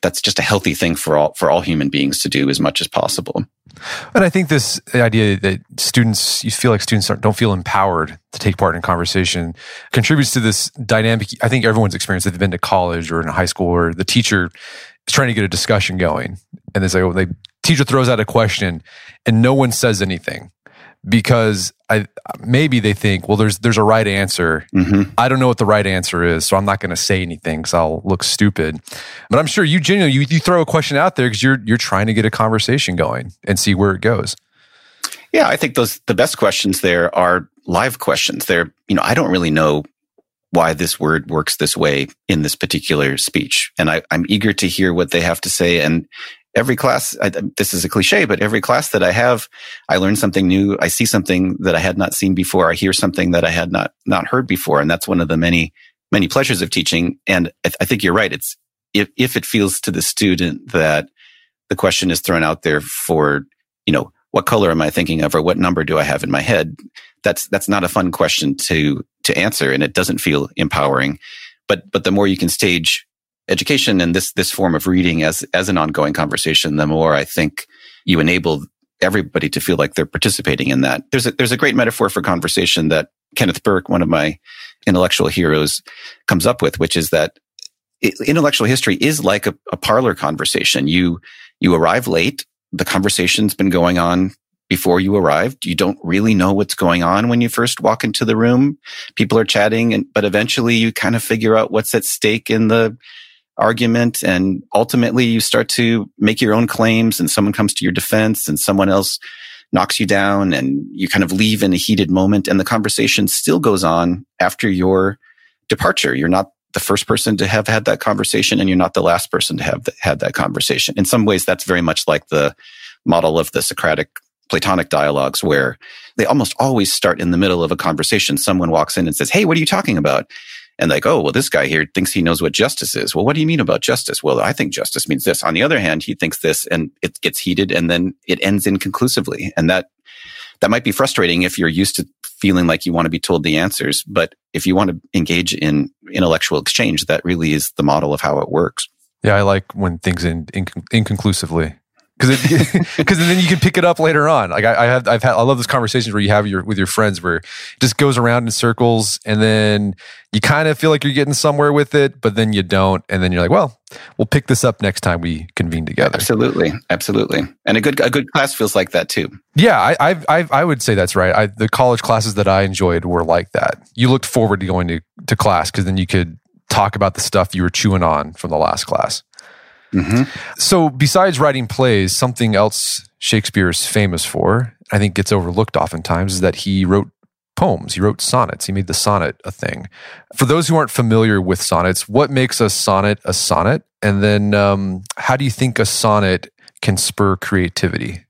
that's just a healthy thing for all for all human beings to do as much as possible. And I think this idea that students, you feel like students don't feel empowered to take part in conversation, contributes to this dynamic. I think everyone's experienced, they've been to college or in high school, where the teacher is trying to get a discussion going, and it's like, oh, the teacher throws out a question, and no one says anything. Because I maybe they think, well, there's there's a right answer. Mm-hmm. I don't know what the right answer is, so I'm not going to say anything because I'll look stupid. But I'm sure you genuinely you, you throw a question out there because you're you're trying to get a conversation going and see where it goes. Yeah, I think those the best questions there are live questions. They're, you know, I don't really know why this word works this way in this particular speech, and I, I'm eager to hear what they have to say. And every class, I, this is a cliche, but every class that I have, I learn something new. I see something that I had not seen before. I hear something that I had not not heard before, and that's one of the many many pleasures of teaching. And I, th- I think you're right. It's if if it feels to the student that the question is thrown out there for, you know, what color am I thinking of, or what number do I have in my head? That's that's not a fun question to to answer, and it doesn't feel empowering. But but the more you can stage education and this this form of reading as as an ongoing conversation, the more I think you enable everybody to feel like they're participating in that. There's a there's a great metaphor for conversation that Kenneth Burke, one of my intellectual heroes, comes up with, which is that it, intellectual history is like a, a parlor conversation. You you arrive late. The conversation's been going on before you arrived. You don't really know what's going on when you first walk into the room. People are chatting, and but eventually you kind of figure out what's at stake in the argument, and ultimately you start to make your own claims, and someone comes to your defense and someone else knocks you down, and you kind of leave in a heated moment, and the conversation still goes on after your departure. You're not the first person to have had that conversation, and you're not the last person to have had that conversation. In some ways, that's very much like the model of the Socratic Platonic dialogues, where they almost always start in the middle of a conversation. Someone walks in and says, "Hey, what are you talking about?" And like, "Oh, well, this guy here thinks he knows what justice is." "Well, what do you mean about justice?" "Well, I think justice means this." On the other hand, he thinks this, and it gets heated, and then it ends inconclusively. And that that might be frustrating if you're used to feeling like you want to be told the answers. But if you want to engage in intellectual exchange, that really is the model of how it works. Yeah, I like when things end inc- inconclusively. Because because then you can pick it up later on. Like I, I have, I've had, I love those conversations where you have your with your friends where it just goes around in circles, and then you kind of feel like you're getting somewhere with it, but then you don't, and then you're like, well, we'll pick this up next time we convene together. Absolutely, absolutely, and a good a good class feels like that too. Yeah, I I've, I've, I would say that's right. I, the college classes that I enjoyed were like that. You looked forward to going to to class because then you could talk about the stuff you were chewing on from the last class. Mm-hmm. So besides writing plays, something else Shakespeare is famous for, I think gets overlooked oftentimes, is that he wrote poems. He wrote sonnets. He made the sonnet a thing. For those who aren't familiar with sonnets, what makes a sonnet a sonnet? And then um, how do you think a sonnet can spur creativity?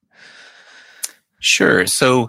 Sure. So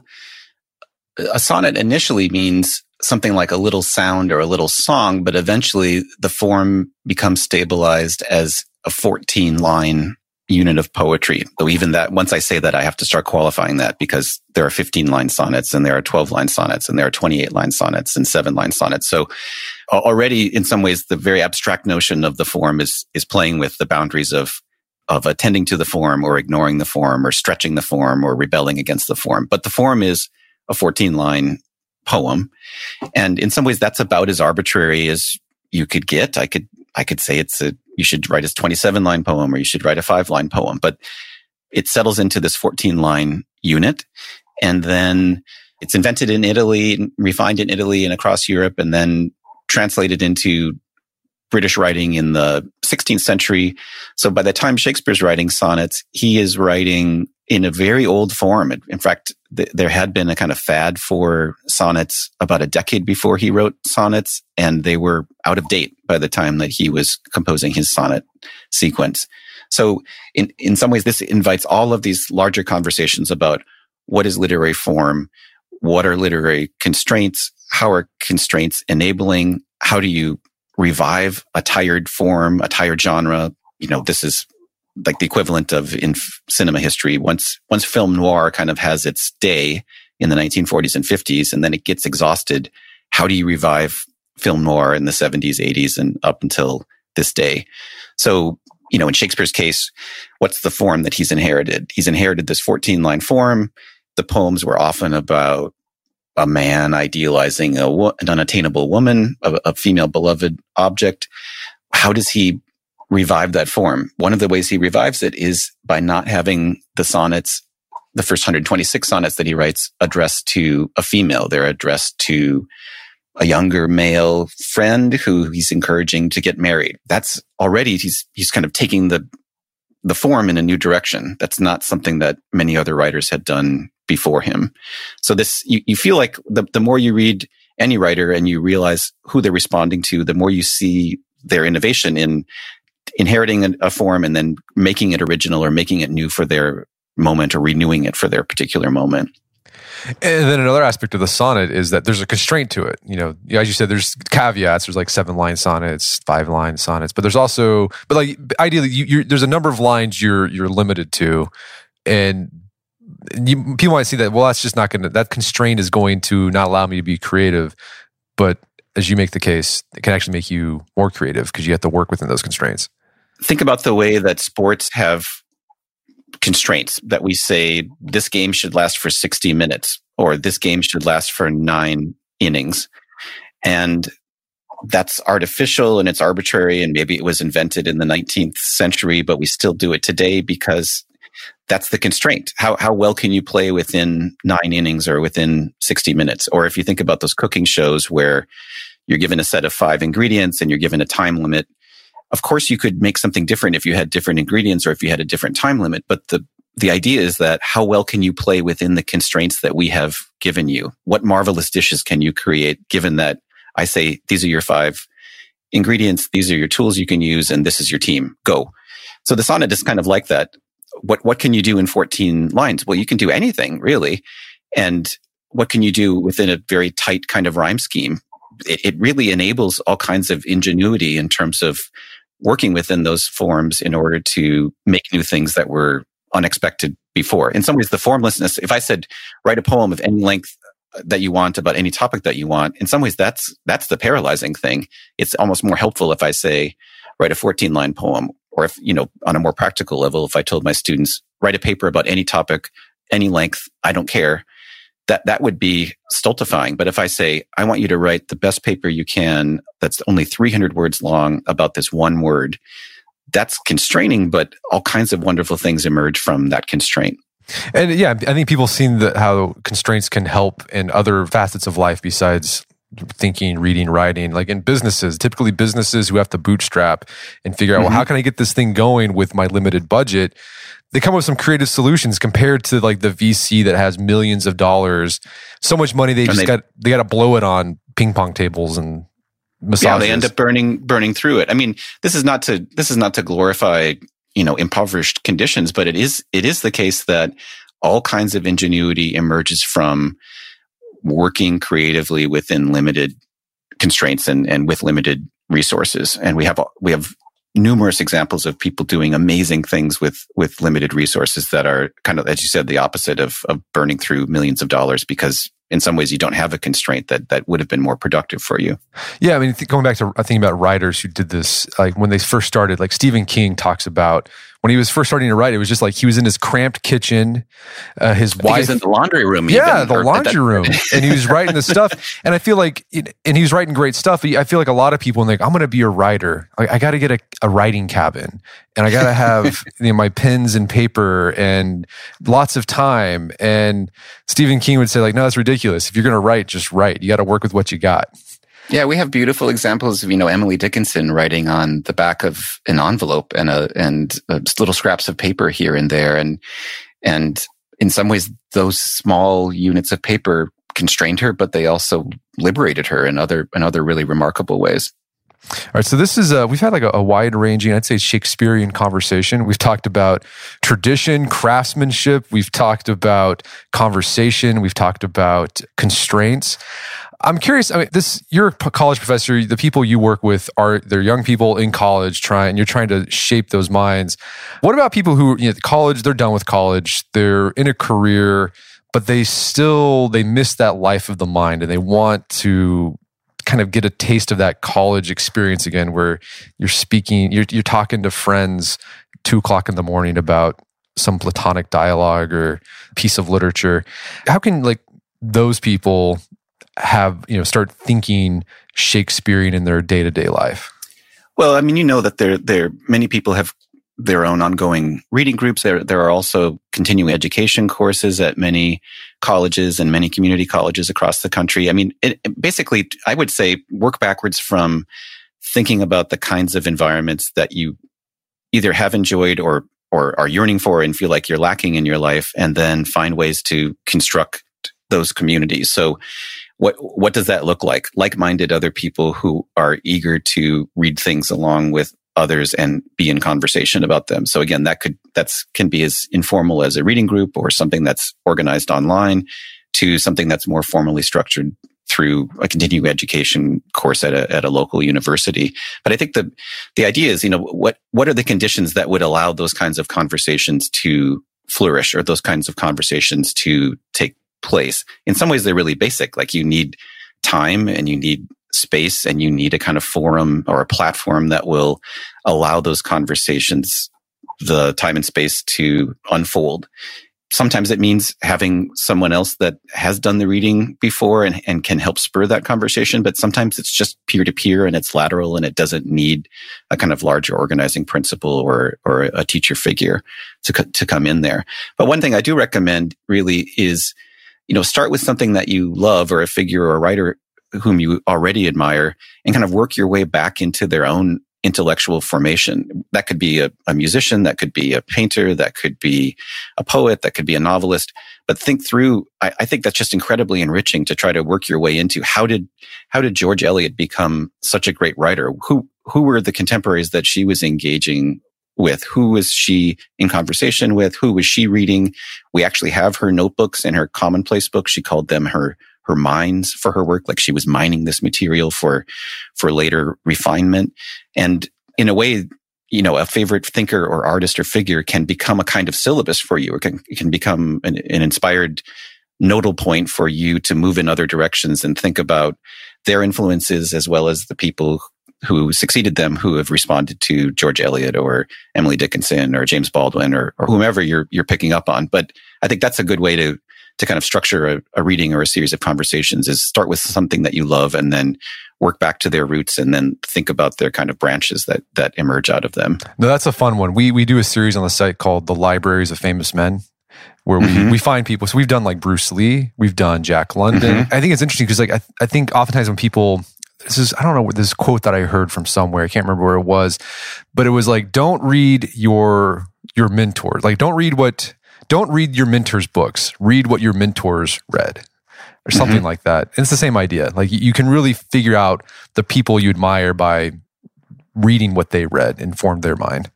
a sonnet initially means something like a little sound or a little song, but eventually the form becomes stabilized as a fourteen line unit of poetry. So even that, once I say that, I have to start qualifying that, because there are fifteen line sonnets, and there are twelve line sonnets, and there are twenty-eight line sonnets, and seven line sonnets. So already in some ways, the very abstract notion of the form is, is playing with the boundaries of, of attending to the form or ignoring the form or stretching the form or rebelling against the form. But the form is a fourteen line poem. And in some ways, that's about as arbitrary as you could get. I could, I could say it's a, you should write a twenty-seven line poem, or you should write a five line poem, but it settles into this fourteen line unit. And then it's invented in Italy, refined in Italy and across Europe, and then translated into British writing in the sixteenth century. So by the time Shakespeare's writing sonnets, he is writing in a very old form. In fact, th- there had been a kind of fad for sonnets about a decade before he wrote sonnets, and they were out of date by the time that he was composing his sonnet sequence. So in, in some ways, this invites all of these larger conversations about what is literary form, what are literary constraints, how are constraints enabling, how do you revive a tired form, a tired genre. You know, this is like the equivalent of in f- cinema history. Once, once film noir kind of has its day in the nineteen forties and fifties, and then it gets exhausted, how do you revive film noir in the seventies, eighties, and up until this day? So, you know, in Shakespeare's case, what's the form that he's inherited? He's inherited this fourteen-line form. The poems were often about a man idealizing a wo- an unattainable woman, a, a female beloved object. How does he revive that form? One of the ways he revives it is by not having the sonnets, the first one hundred twenty-six sonnets that he writes, addressed to a female. They're addressed to a younger male friend who he's encouraging to get married. That's already, he's he's kind of taking the the form in a new direction. That's not something that many other writers had done before him. So this, you, you feel like the, the more you read any writer and you realize who they're responding to, the more you see their innovation in inheriting a, a form and then making it original or making it new for their moment or renewing it for their particular moment. And then another aspect of the sonnet is that there's a constraint to it. You know, as you said, there's caveats. There's like seven line sonnets, five line sonnets, but there's also, but like ideally, you, you're, there's a number of lines you're you're limited to, and you, people might see that. Well, that's just not going to. That constraint is going to not allow me to be creative. But as you make the case, it can actually make you more creative because you have to work within those constraints. Think about the way that sports have constraints that we say this game should last for sixty minutes or this game should last for nine innings. And that's artificial and it's arbitrary and maybe it was invented in the nineteenth century, but we still do it today because that's the constraint. How how well can you play within nine innings or within sixty minutes? Or if you think about those cooking shows where you're given a set of five ingredients and you're given a time limit, of course, you could make something different if you had different ingredients or if you had a different time limit. But the, the idea is that how well can you play within the constraints that we have given you? What marvelous dishes can you create given that I say, these are your five ingredients, these are your tools you can use, and this is your team. Go. So the sonnet is kind of like that. What, what can you do in fourteen lines? Well, you can do anything, really. And what can you do within a very tight kind of rhyme scheme? It, it really enables all kinds of ingenuity in terms of working within those forms in order to make new things that were unexpected before. In some ways, the formlessness, if I said, write a poem of any length that you want about any topic that you want, in some ways, that's that's the paralyzing thing. It's almost more helpful if I say, write a fourteen-line poem, or if, you know, on a more practical level, if I told my students, write a paper about any topic, any length, I don't care, that that would be stultifying. But if I say, I want you to write the best paper you can that's only three hundred words long about this one word, that's constraining, but all kinds of wonderful things emerge from that constraint. And yeah, I think people seen the, how constraints can help in other facets of life besides thinking, reading, writing. Like in businesses, typically businesses who have to bootstrap and figure out, mm-hmm. well, how can I get this thing going with my limited budget? They come up with some creative solutions compared to like the V C that has millions of dollars, so much money they and just they, got they got to blow it on ping pong tables and massages. Yeah, they end up burning burning through it. I mean, this is not to this is not to glorify, you know, impoverished conditions, but it is it is the case that all kinds of ingenuity emerges from working creatively within limited constraints and and with limited resources. And we have we have numerous examples of people doing amazing things with with limited resources that are kind of, as you said, the opposite of of burning through millions of dollars, because in some ways you don't have a constraint that that would have been more productive for you. Yeah, I mean, th- going back to thinking about writers who did this, like when they first started, like Stephen King talks about when he was first starting to write, it was just like he was in his cramped kitchen, uh, his I wife think he was in the laundry room. Yeah, even, the laundry that, room, and he was writing the stuff. And I feel like, it, and he was writing great stuff. But I feel like a lot of people, and like, I'm going to be a writer. I, I got to get a, a writing cabin, and I got to have you know, my pens and paper and lots of time. And Stephen King would say, like, no, that's ridiculous. If you're going to write, just write. You got to work with what you got. Yeah, we have beautiful examples of, you know, Emily Dickinson writing on the back of an envelope and a, and a little scraps of paper here and there. And, and in some ways, those small units of paper constrained her, but they also liberated her in other, in other really remarkable ways. All right, so this is a, we've had like a, a wide-ranging, I'd say, Shakespearean conversation. We've talked about tradition, craftsmanship. We've talked about conversation. We've talked about constraints. I'm curious. I mean, this you're a college professor. The people you work with are they're young people in college, trying. You're trying to shape those minds. What about people who, you know, college? They're done with college. They're in a career, but they still they miss that life of the mind, and they want to kind of get a taste of that college experience again, where you're speaking, you're you're talking to friends two o'clock in the morning about some Platonic dialogue or piece of literature. How can like those people have, you know, start thinking Shakespearean in their day-to-day life? Well, I mean, you know that there there many people have their own ongoing reading groups. There there are also continuing education courses at many colleges and many community colleges across the country. I mean, it, it basically, I would say work backwards from thinking about the kinds of environments that you either have enjoyed or or are yearning for and feel like you're lacking in your life, and then find ways to construct those communities. So what what does that look like? Like-minded other people who are eager to read things along with others and be in conversation about them. So again, that could that's can be as informal as a reading group or something that's organized online, to something that's more formally structured through a continuing education course at a at a local university. But I think the the idea is, you know, what what are the conditions that would allow those kinds of conversations to flourish, or those kinds of conversations to take place? In some ways, they're really basic. Like, you need time and you need space and you need a kind of forum or a platform that will allow those conversations the time and space to unfold. Sometimes it means having someone else that has done the reading before and, and can help spur that conversation. But sometimes it's just peer-to-peer and it's lateral and it doesn't need a kind of larger organizing principle or or a teacher figure to to come in there. But one thing I do recommend really is, you know, start with something that you love, or a figure or a writer whom you already admire, and kind of work your way back into their own intellectual formation. That could be a, a musician, that could be a painter, that could be a poet, that could be a novelist. But think through, I, I think that's just incredibly enriching to try to work your way into how did how did George Eliot become such a great writer? Who who were the contemporaries that she was engaging with? Who was she in conversation with? Who was she reading? We actually have her notebooks and her commonplace books. She called them her her mines for her work, like she was mining this material for for later refinement. And in a way, you know, a favorite thinker or artist or figure can become a kind of syllabus for you. It can, it can become an, an inspired nodal point for you to move in other directions and think about their influences, as well as the people who succeeded them, who have responded to George Eliot or Emily Dickinson or James Baldwin or, or whomever you're you're picking up on. But I think that's a good way to to kind of structure a, a reading or a series of conversations, is start with something that you love and then work back to their roots and then think about their kind of branches that that emerge out of them. No, that's a fun one. We we do a series on the site called The Libraries of Famous Men, where we, mm-hmm. we find people. So we've done like Bruce Lee, we've done Jack London. Mm-hmm. I think it's interesting because like I, I think oftentimes when people, this is, I don't know, this quote that I heard from somewhere, I can't remember where it was, but it was like, don't read your your mentor. Like, don't read what, don't read your mentor's books. Read what your mentors read, or something mm-hmm. like that. And it's the same idea. Like, you can really figure out the people you admire by reading what they read and formed their mind.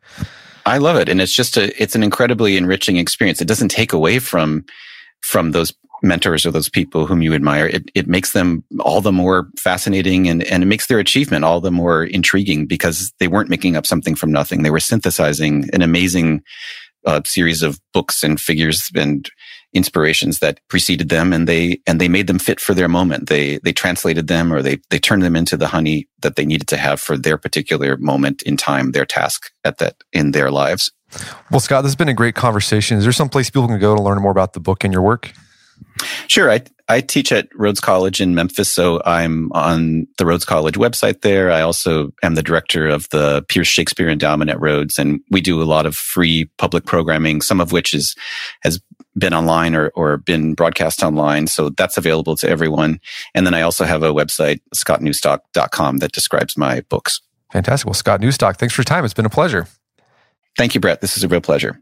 I love it. And it's just a, it's an incredibly enriching experience. It doesn't take away from, from those mentors or those people whom you admire. It, it makes them all the more fascinating, and, and it makes their achievement all the more intriguing, because they weren't making up something from nothing. They were synthesizing an amazing uh, series of books and figures and inspirations that preceded them, and they and they made them fit for their moment. They they translated them, or they they turned them into the honey that they needed to have for their particular moment in time, their task at that in their lives. Well, Scott, this has been a great conversation. Is there some place people can go to learn more about the book and your work? Sure. I I teach at Rhodes College in Memphis, so I'm on the Rhodes College website there. I also am the director of the Pierce Shakespeare Endowment at Rhodes, and we do a lot of free public programming, some of which is has been online or, or been broadcast online. So that's available to everyone. And then I also have a website, scott newstock dot com, that describes my books. Fantastic. Well, Scott Newstock, thanks for your time. It's been a pleasure. Thank you, Brett. This is a real pleasure.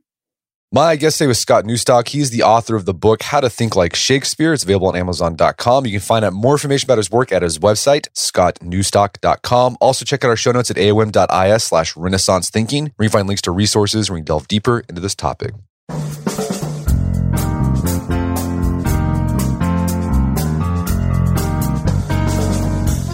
My guest today was Scott Newstock. He's the author of the book, How to Think Like Shakespeare. It's available on amazon dot com. You can find out more information about his work at his website, scott newstock dot com. Also, check out our show notes at aom dot is slash renaissance thinking, where you can find links to resources where we can delve deeper into this topic.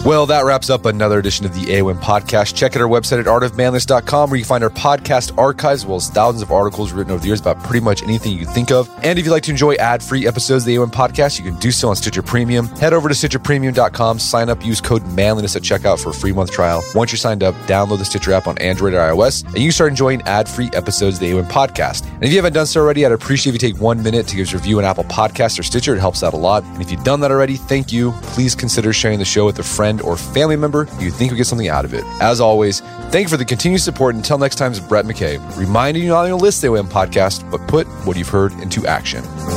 Well, that wraps up another edition of the A O M podcast. Check out our website at art of manliness dot com where you can find our podcast archives as well as thousands of articles written over the years about pretty much anything you can think of. And if you'd like to enjoy ad-free episodes of the A O M podcast, you can do so on Stitcher Premium. Head over to stitcher premium dot com, sign up, use code manliness at checkout for a free month trial. Once you're signed up, download the Stitcher app on Android or iOS, and you can start enjoying ad-free episodes of the A O M podcast. And if you haven't done so already, I'd appreciate if you take one minute to give us a review on Apple Podcasts or Stitcher. It helps out a lot. And if you've done that already, thank you. Please consider sharing the show with a friend or family member you think we get something out of it. As always, thank you for the continued support. Until next time, it's Brett McKay, reminding you not only to listen to the A O M podcast, but put what you've heard into action.